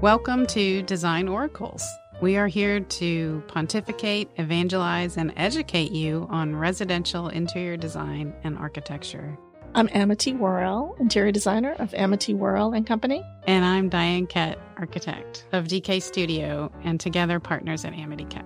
Welcome to Design Oracles. We are here to pontificate, evangelize, and educate you on residential interior design and architecture. I'm Amity Worrell, interior designer of Amity Worrell and Company. And I'm Diane Kett, architect of DK Studio, and together partners at Amity Kett.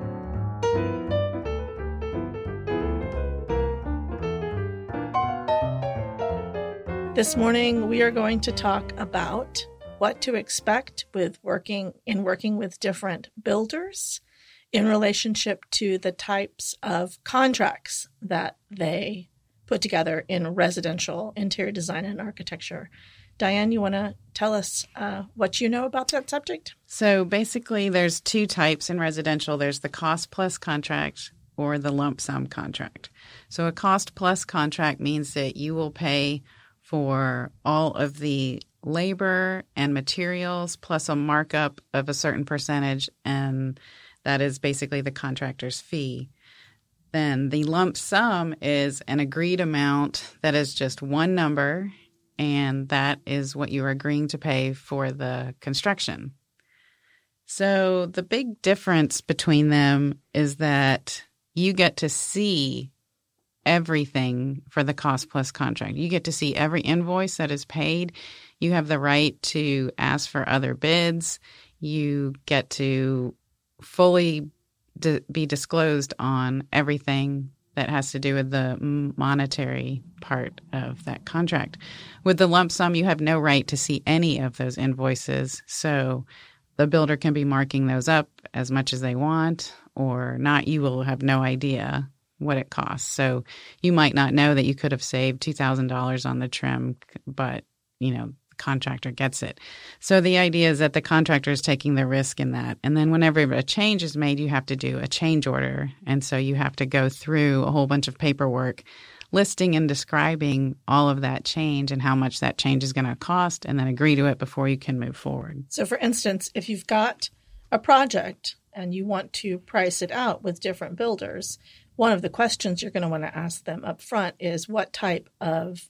This morning, we are going to talk about what to expect with working with different builders in relationship to the types of contracts that they put together in residential interior design and architecture. Diane, you want to tell us what you know about that subject? So basically, there's two types in residential. There's the cost plus contract or the lump sum contract. So a cost plus contract means that you will pay for all of the labor and materials plus a markup of a certain percentage, and that is basically the contractor's fee. Then the lump sum is an agreed amount that is just one number, and that is what you are agreeing to pay for the construction. So the big difference between them is that you get to see everything for the cost plus contract. You get to see every invoice that is paid. You have the right to ask for other bids. You get to fully be disclosed on everything that has to do with the monetary part of that contract. With the lump sum, you have no right to see any of those invoices. So the builder can be marking those up as much as they want or not. You will have no idea what it costs. So you might not know that you could have saved $2,000 on the trim, but, the contractor gets it. So the idea is that the contractor is taking the risk in that. And then whenever a change is made, you have to do a change order. And so you have to go through a whole bunch of paperwork listing and describing all of that change and how much that change is going to cost, and then agree to it before you can move forward. So for instance, if you've got a project and you want to price it out with different builders, one of the questions you're going to want to ask them up front is what type of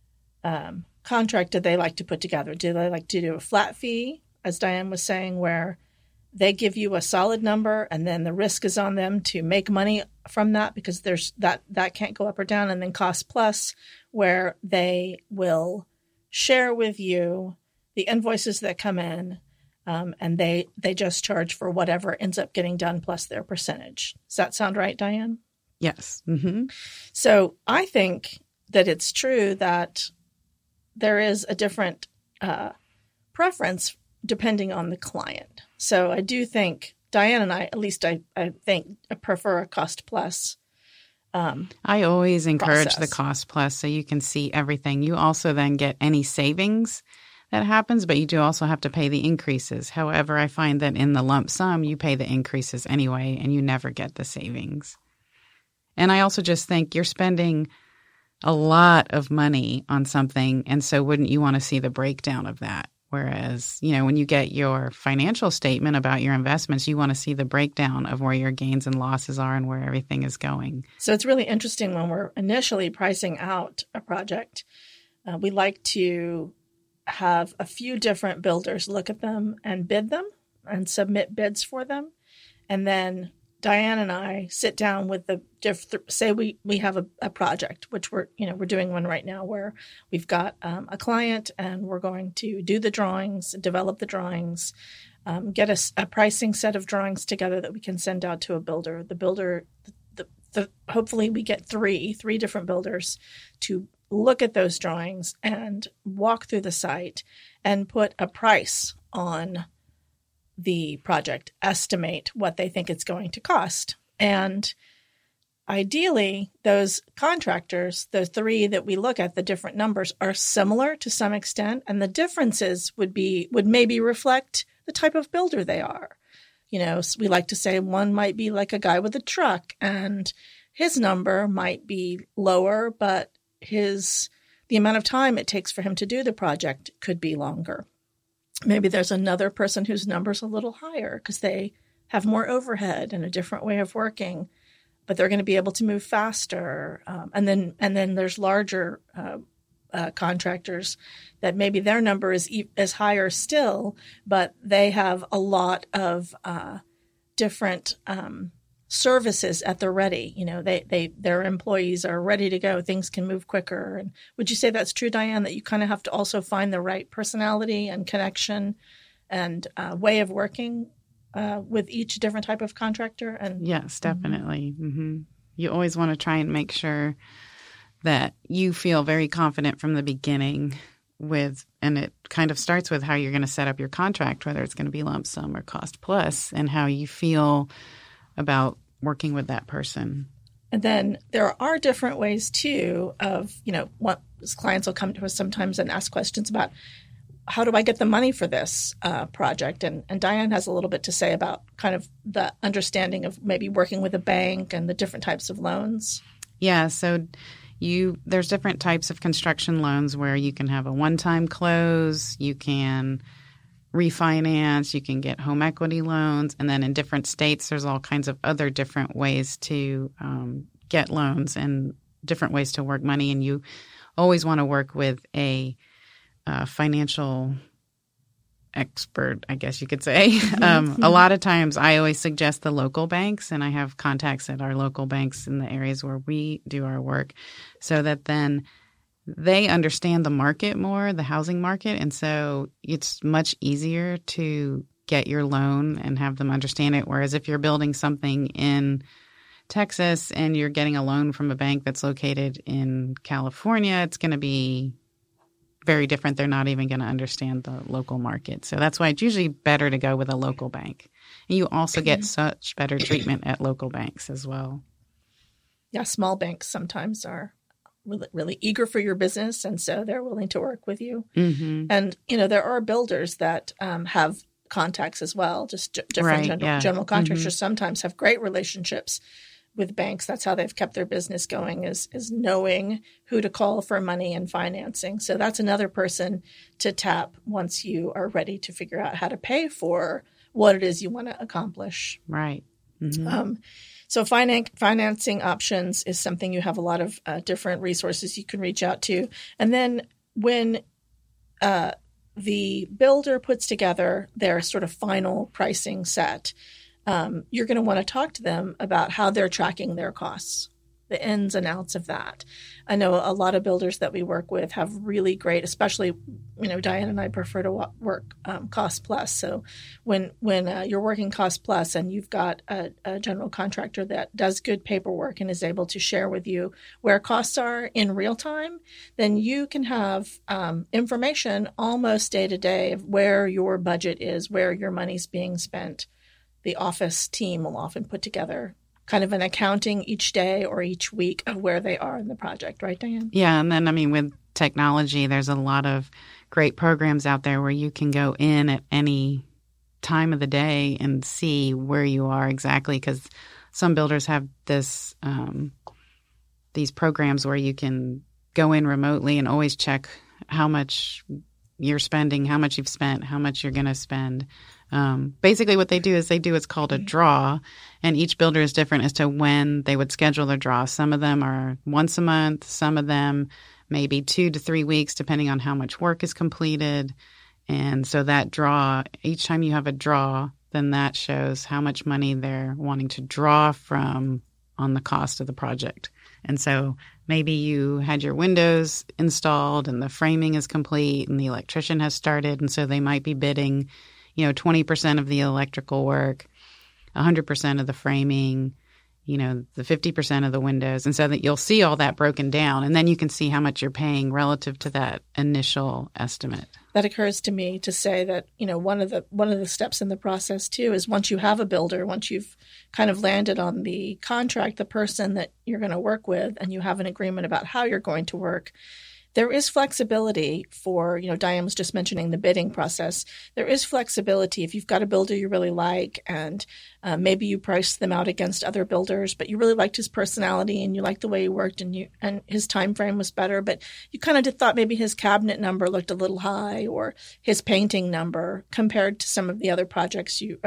contract do they like to put together? Do they like to do a flat fee, as Diane was saying, where they give you a solid number and then the risk is on them to make money from that because there's that can't go up or down, and then cost plus, where they will share with you the invoices that come in, and they just charge for whatever ends up getting done plus their percentage. Does that sound right, Diane? Yes. Mm-hmm. So I think that it's true that there is a different preference depending on the client. So I do think Diane and I, at least I think, prefer a cost plus. I always encourage process. the cost plus so you can see everything. You also then get any savings that happens, but you do also have to pay the increases. However, I find that in the lump sum, you pay the increases anyway, and you never get the savings. And I also just think you're spending a lot of money on something, and so wouldn't you want to see the breakdown of that? Whereas, when you get your financial statement about your investments, you want to see the breakdown of where your gains and losses are and where everything is going. So it's really interesting when we're initially pricing out a project. We like to have a few different builders look at them and bid them and submit bids for them. And then Diane and I sit down with say we have a project, which we're doing one right now where we've got a client and we're going to do the drawings, develop the drawings, get a pricing set of drawings together that we can send out to a builder. The builder, hopefully we get three different builders to look at those drawings and walk through the site and put a price on the project, estimate what they think it's going to cost. And ideally, those contractors, the three that we look at, the different numbers are similar to some extent. And the differences would maybe reflect the type of builder they are. We like to say one might be like a guy with a truck and his number might be lower, but the amount of time it takes for him to do the project could be longer. Maybe there's another person whose number's a little higher because they have more overhead and a different way of working, but they're going to be able to move faster. And then there's larger contractors that maybe their number is higher still, but they have a lot of different services at the ready. Their employees are ready to go. Things can move quicker. And would you say that's true, Diane, that you kind of have to also find the right personality and connection and way of working with each different type of contractor? And yes, definitely. Mm-hmm. You always want to try and make sure that you feel very confident from the beginning and it kind of starts with how you're going to set up your contract, whether it's going to be lump sum or cost plus, and how you feel about working with that person. And then there are different ways too of, what clients will come to us sometimes and ask questions about, how do I get the money for this project? And Diane has a little bit to say about kind of the understanding of maybe working with a bank and the different types of loans. Yeah, so there's different types of construction loans where you can have a one-time close, you can refinance, you can get home equity loans, and then in different states there's all kinds of other different ways to get loans and different ways to work money. And you always want to work with a financial expert, I guess you could say. A lot of times I always suggest the local banks, and I have contacts at our local banks in the areas where we do our work, so that then they understand the market more, the housing market, and so it's much easier to get your loan and have them understand it. Whereas if you're building something in Texas and you're getting a loan from a bank that's located in California, it's going to be very different. They're not even going to understand the local market. So that's why it's usually better to go with a local bank. And you also get such better treatment at local banks as well. Yeah, small banks sometimes are really, really eager for your business, and so they're willing to work with you. Mm-hmm. And, there are builders that have contacts as well, just different general contractors sometimes have great relationships with banks. That's how they've kept their business going, is knowing who to call for money and financing. So that's another person to tap once you are ready to figure out how to pay for what it is you want to accomplish. Right. Mm-hmm. So financing options is something you have a lot of different resources you can reach out to. And then when the builder puts together their sort of final pricing set, you're going to want to talk to them about how they're tracking their costs, the ins and outs of that. I know a lot of builders that we work with have really great, especially, Diane and I prefer to work cost plus. So when you're working cost plus and you've got a general contractor that does good paperwork and is able to share with you where costs are in real time, then you can have information almost day to day of where your budget is, where your money's being spent. The office team will often put together kind of an accounting each day or each week of where they are in the project. Right, Diane? Yeah. And then, with technology, there's a lot of great programs out there where you can go in at any time of the day and see where you are exactly, because some builders have these programs where you can go in remotely and always check how much you're spending, how much you've spent, how much you're going to spend. Basically what they do is what's called a draw, and each builder is different as to when they would schedule their draw. Some of them are once a month, some of them maybe 2 to 3 weeks, depending on how much work is completed. And so that draw, each time you have a draw, then that shows how much money they're wanting to draw from on the cost of the project. And so maybe you had your windows installed and the framing is complete and the electrician has started, and so they might be bidding 20% of the electrical work, 100% of the framing, the 50% of the windows. And so that you'll see all that broken down, and then you can see how much you're paying relative to that initial estimate. That occurs to me to say that, one of the steps in the process too is once you have a builder, once you've kind of landed on the contract, the person that you're going to work with, and you have an agreement about how you're going to work, there is flexibility for, Diane was just mentioning the bidding process. There is flexibility if you've got a builder you really like, and maybe you priced them out against other builders, but you really liked his personality and you liked the way he worked, and his time frame was better, but you kind of thought maybe his cabinet number looked a little high, or his painting number compared to some of the other projects other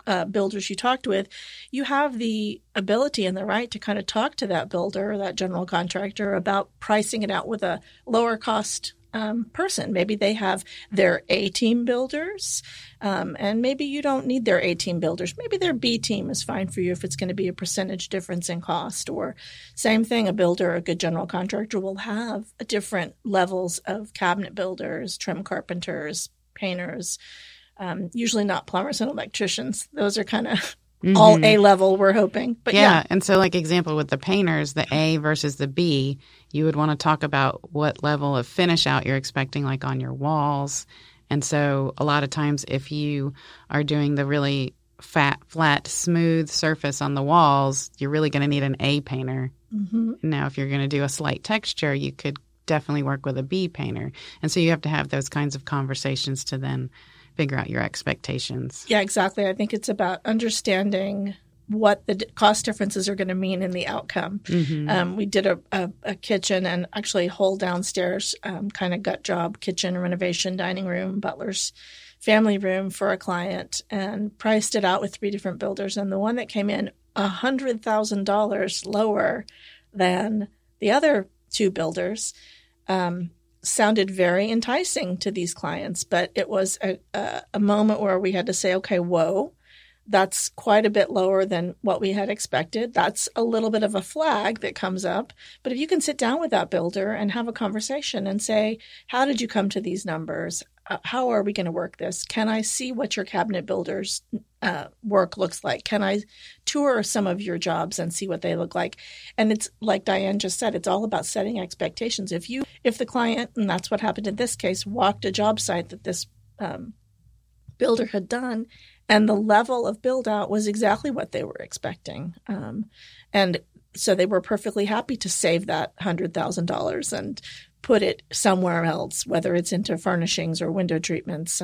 builders you talked with, you have the ability and the right to kind of talk to that builder or that general contractor about pricing it out with a lower cost person. Maybe they have their A team builders, and maybe you don't need their A team builders. Maybe their B team is fine for you if it's going to be a percentage difference in cost. Or same thing, a builder, a good general contractor will have different levels of cabinet builders, trim carpenters, painters, usually not plumbers and electricians. Those are kind of all A level, we're hoping. But yeah. And so like example with the painters, the A versus the B, you would want to talk about what level of finish out you're expecting, like on your walls. And so a lot of times if you are doing the really flat, smooth surface on the walls, you're really going to need an A painter. Now, if you're going to do a slight texture, you could definitely work with a B painter. And so you have to have those kinds of conversations to then figure out your expectations. Yeah, exactly. I think it's about understanding what the cost differences are going to mean in the outcome. We did a kitchen and actually whole downstairs kind of gut job, kitchen renovation, dining room, butler's family room for a client, and priced it out with 3 different builders. And the one that came in $100,000 lower than the other 2 builders sounded very enticing to these clients, but it was a moment where we had to say, okay, whoa, that's quite a bit lower than what we had expected. That's a little bit of a flag that comes up. But if you can sit down with that builder and have a conversation and say, how did you come to these numbers? How are we going to work this? Can I see what your cabinet builder's work looks like? Can I tour some of your jobs and see what they look like? And it's like Diane just said, it's all about setting expectations. If the client, and that's what happened in this case, walked a job site that this builder had done, and the level of build out was exactly what they were expecting. And so they were perfectly happy to save that $100,000 and put it somewhere else, whether it's into furnishings or window treatments,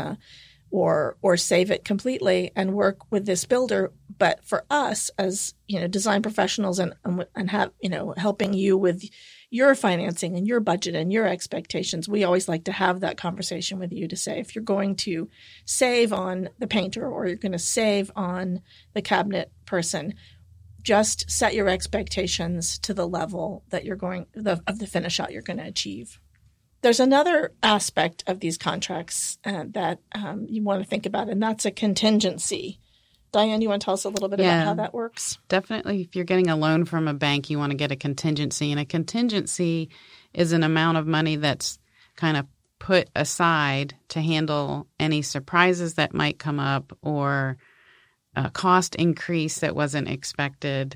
or save it completely and work with this builder. But for us as, design professionals and have, helping you with your financing and your budget and your expectations, we always like to have that conversation with you to say, if you're going to save on the painter or you're going to save on the cabinet person, just set your expectations to the level that you're of the finish out you're going to achieve. There's another aspect of these contracts that you want to think about, and that's a contingency. Diane, you want to tell us a little bit about how that works? Definitely. If you're getting a loan from a bank, you want to get a contingency. And a contingency is an amount of money that's kind of put aside to handle any surprises that might come up, or a cost increase that wasn't expected,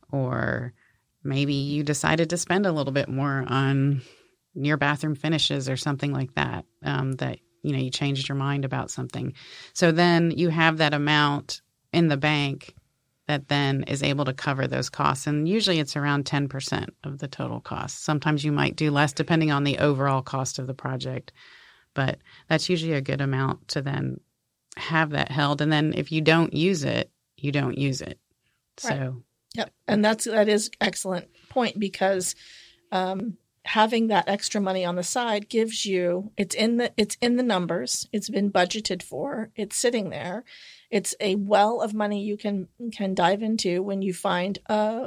or maybe you decided to spend a little bit more on your bathroom finishes or something like that, that, you changed your mind about something. So then you have that amount in the bank that then is able to cover those costs. And usually it's around 10% of the total cost. Sometimes you might do less depending on the overall cost of the project, but that's usually a good amount to then have that held. And then if you don't use it, you don't use it. Right. So, yep. And that is excellent point, because having that extra money on the side gives you, it's in the numbers. It's been budgeted for. It's sitting there. It's a well of money you can dive into when you find a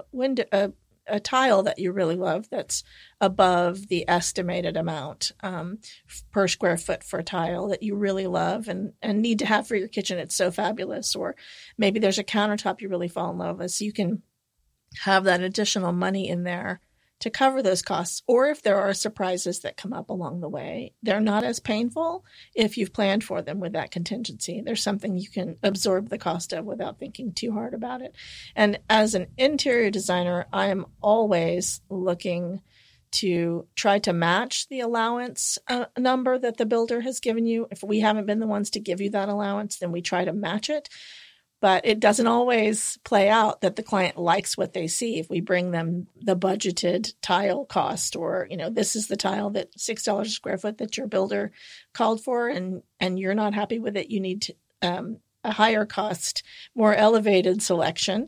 tile that you really love that's above the estimated amount per square foot for a tile that you really love and need to have for your kitchen. It's so fabulous. Or maybe there's a countertop you really fall in love with. So you can have that additional money in there to cover those costs. Or if there are surprises that come up along the way, they're not as painful if you've planned for them with that contingency. There's something you can absorb the cost of without thinking too hard about it. And as an interior designer, I am always looking to try to match the allowance number that the builder has given you. If we haven't been the ones to give you that allowance, then we try to match it. But it doesn't always play out that the client likes what they see. If we bring them the budgeted tile cost, or, this is the tile that $6 a square foot that your builder called for, and you're not happy with it, you need a higher cost, more elevated selection.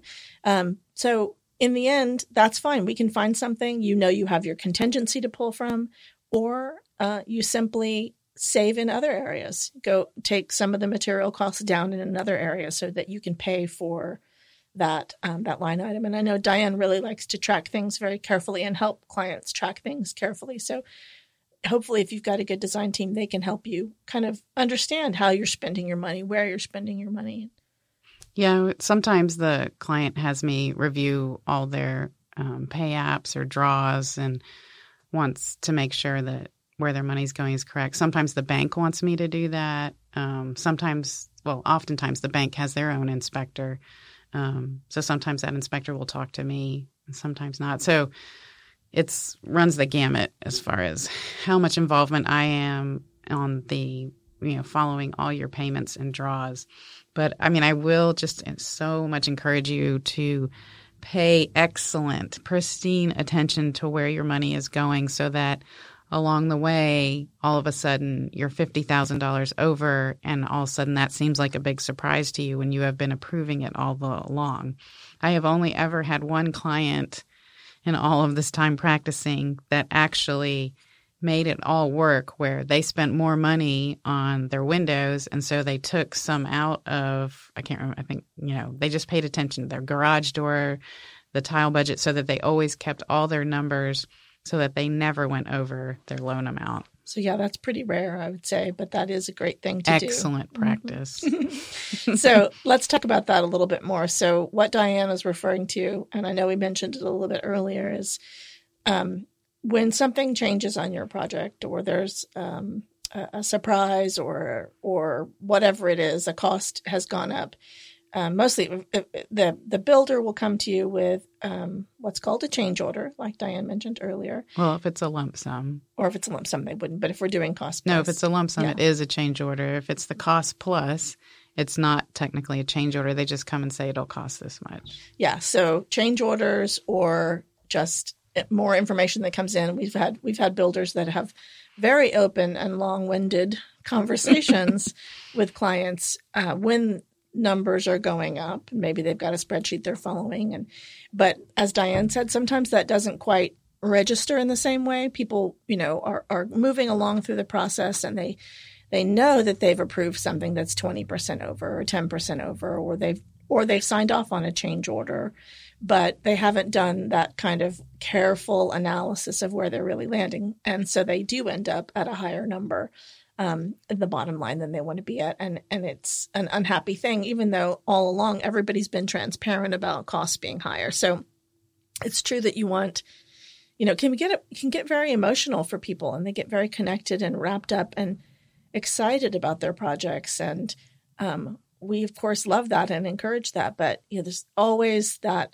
So in the end, that's fine. We can find something, you have your contingency to pull from, or you simply save in other areas. Go take some of the material costs down in another area so that you can pay for that line item. And I know Diane really likes to track things very carefully and help clients track things carefully. So hopefully if you've got a good design team, they can help you kind of understand how you're spending your money, where you're spending your money. Yeah, sometimes the client has me review all their pay apps or draws and wants to make sure that where their money's going is correct. Sometimes the bank wants me to do that. Oftentimes the bank has their own inspector. So sometimes that inspector will talk to me and sometimes not. So it runs the gamut as far as how much involvement I am on the, following all your payments and draws. But I will just so much encourage you to pay excellent, pristine attention to where your money is going so that along the way, all of a sudden, you're $50,000 over, and all of a sudden that seems like a big surprise to you when you have been approving it all along. I have only ever had one client in all of this time practicing that actually made it all work, where they spent more money on their windows, and so they took some out of, I can't remember, I think, they just paid attention to their garage door, the tile budget, so that they always kept all their numbers so that they never went over their loan amount. So yeah, that's pretty rare, I would say, but that is a great thing to do. Excellent practice. So let's talk about that a little bit more. So what Diane is referring to, and I know we mentioned it a little bit earlier, is when something changes on your project, or there's a surprise or whatever it is, a cost has gone up. Mostly the builder will come to you with what's called a change order, like Diane mentioned earlier. Well, if it's a lump sum. Or if it's a lump sum, they wouldn't. But if we're doing cost plus. No, if it's a lump sum, It is a change order. If it's the cost plus, it's not technically a change order. They just come and say it'll cost this much. Yeah, so change orders or just more information that comes in. We've had builders that have very open and long-winded conversations with clients when numbers are going up. Maybe they've got a spreadsheet they're following. But as Diane said, sometimes that doesn't quite register in the same way. People, are moving along through the process, and they know that they've approved something that's 20% over or 10% over, or they've signed off on a change order, but they haven't done that kind of careful analysis of where they're really landing. And so they do end up at a higher number at the bottom line than they want to be at. And it's an unhappy thing, even though all along everybody's been transparent about costs being higher. So it's true that you want, can get very emotional for people, and they get very connected and wrapped up and excited about their projects. And we, of course, love that and encourage that. But there's always that,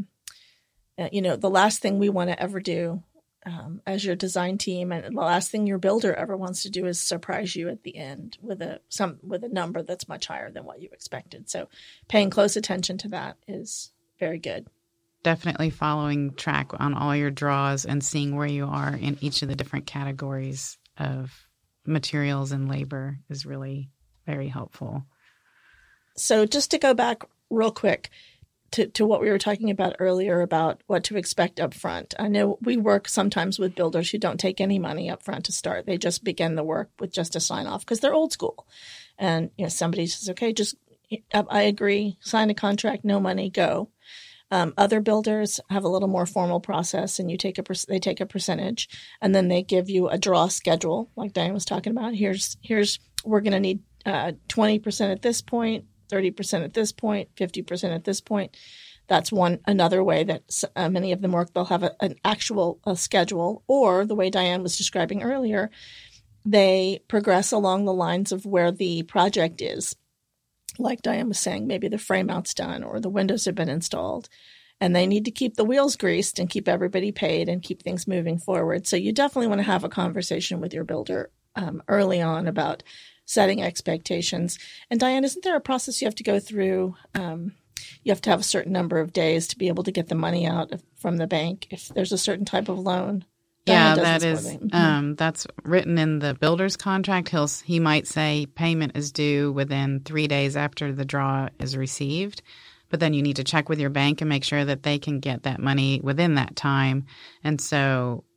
the last thing we want to ever do as your design team, and the last thing your builder ever wants to do, is surprise you at the end with a number that's much higher than what you expected. So paying close attention to that is very good. Definitely following track on all your draws and seeing where you are in each of the different categories of materials and labor is really very helpful. So just to go back real quick to what we were talking about earlier about what to expect up front. I know we work sometimes with builders who don't take any money up front to start. They just begin the work with just a sign off because they're old school. And somebody says, okay, I agree, sign a contract, no money, go. Other builders have a little more formal process, and they take a percentage, and then they give you a draw schedule, like Diane was talking about. Here's we're going to need 20% at this point, 30% at this point, 50% at this point. That's another way that many of them work. They'll have an actual schedule, or the way Diane was describing earlier, they progress along the lines of where the project is. Like Diane was saying, maybe the frame out's done or the windows have been installed, and they need to keep the wheels greased and keep everybody paid and keep things moving forward. So you definitely want to have a conversation with your builder early on about setting expectations. And Diane, isn't there a process you have to go through? You have to have a certain number of days to be able to get the money out from the bank if there's a certain type of loan. Yeah, that is that's written in the builder's contract. He might say payment is due within 3 days after the draw is received, but then you need to check with your bank and make sure that they can get that money within that time. And so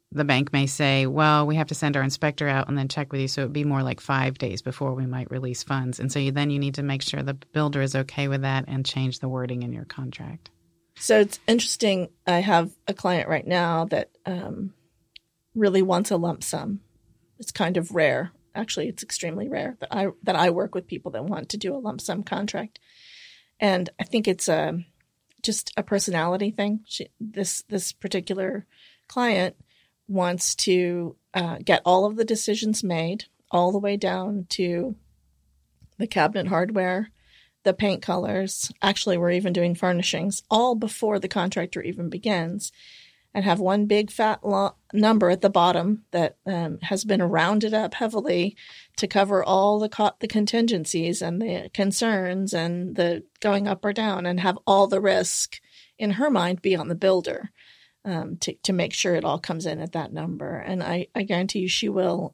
the bank may say, well, we have to send our inspector out and then check with you. So it would be more like 5 days before we might release funds. And so you need to make sure the builder is okay with that and change the wording in your contract. So it's interesting. I have a client right now that really wants a lump sum. It's kind of rare. Actually, it's extremely rare that I work with people that want to do a lump sum contract. And I think it's just a personality thing. This particular client wants to get all of the decisions made, all the way down to the cabinet hardware, the paint colors. Actually, we're even doing furnishings, all before the contractor even begins, and have one big fat number at the bottom that has been rounded up heavily to cover all the contingencies and the concerns and the going up or down, and have all the risk in her mind be on the builder to make sure it all comes in at that number. And I guarantee you she will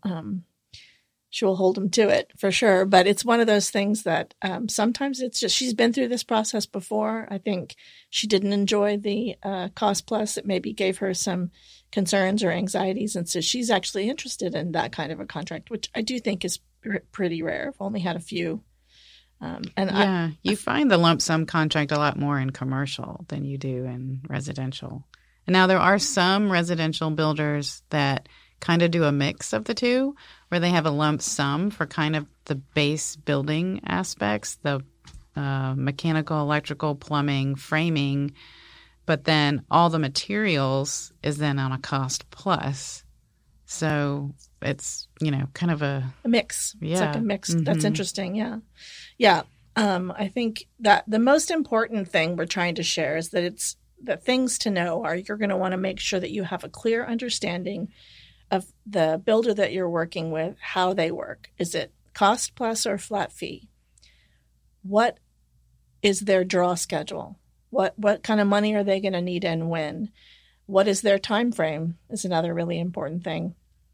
hold him to it for sure. But it's one of those things that sometimes it's just, she's been through this process before. I think she didn't enjoy the cost plus. It maybe gave her some concerns or anxieties. And so she's actually interested in that kind of a contract, which I do think is pretty rare. I've only had a few. You find the lump sum contract a lot more in commercial than you do in residential. And now there are some residential builders that kind of do a mix of the two, where they have a lump sum for kind of the base building aspects, the mechanical, electrical, plumbing, framing, but then all the materials is then on a cost plus. So it's, kind of a mix. Yeah. It's like a mix. Mm-hmm. That's interesting. Yeah. Yeah. I think that the most important thing we're trying to share is that the things to know are you're going to want to make sure that you have a clear understanding of the builder that you're working with, how they work. Is it cost plus or flat fee? What is their draw schedule? What kind of money are they going to need and when? What is their time frame is another really important thing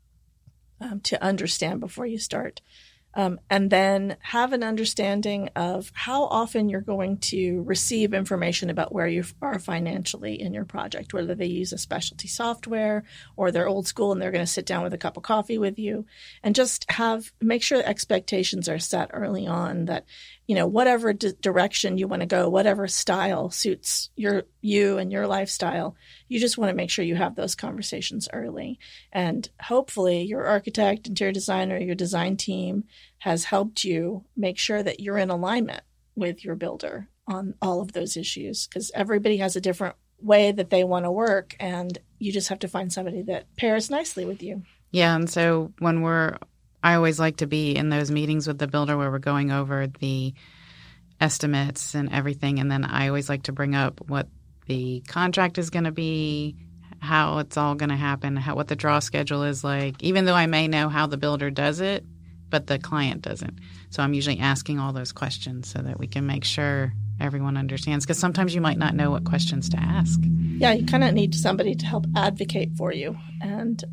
to understand before you start. And then have an understanding of how often you're going to receive information about where you are financially in your project, whether they use a specialty software or they're old school and they're going to sit down with a cup of coffee with you, and just make sure expectations are set early on that, whatever direction you want to go, whatever style suits you and your lifestyle, you just want to make sure you have those conversations early. And hopefully your architect, interior designer, your design team has helped you make sure that you're in alignment with your builder on all of those issues, because everybody has a different way that they want to work, and you just have to find somebody that pairs nicely with you. Yeah, and so I always like to be in those meetings with the builder where we're going over the estimates and everything, and then I always like to bring up what the contract is going to be, how it's all going to happen, what the draw schedule is like, even though I may know how the builder does it, but the client doesn't. So I'm usually asking all those questions so that we can make sure everyone understands, because sometimes you might not know what questions to ask. Yeah, you kind of need somebody to help advocate for you. And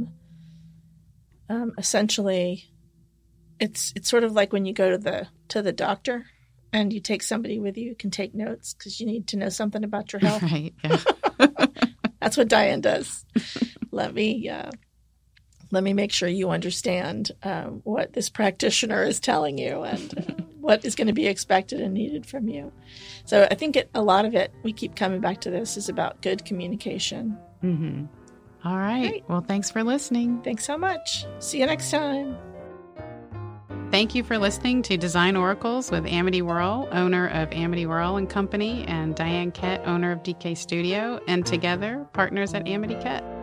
essentially, it's sort of like when you go to the doctor and you take somebody with you who can take notes because you need to know something about your health. Right, yeah. That's what Diane does. Let me make sure you understand what this practitioner is telling you and what is going to be expected and needed from you. So I think a lot of it, we keep coming back to this, is about good communication. Mm-hmm. All right. Great. Well, thanks for listening. Thanks so much. See you next time. Thank you for listening to Design Oracles with Amity Worrell, owner of Amity Worrell & Company, and Diane Kett, owner of DK Studio, and together, partners at Amity Kett.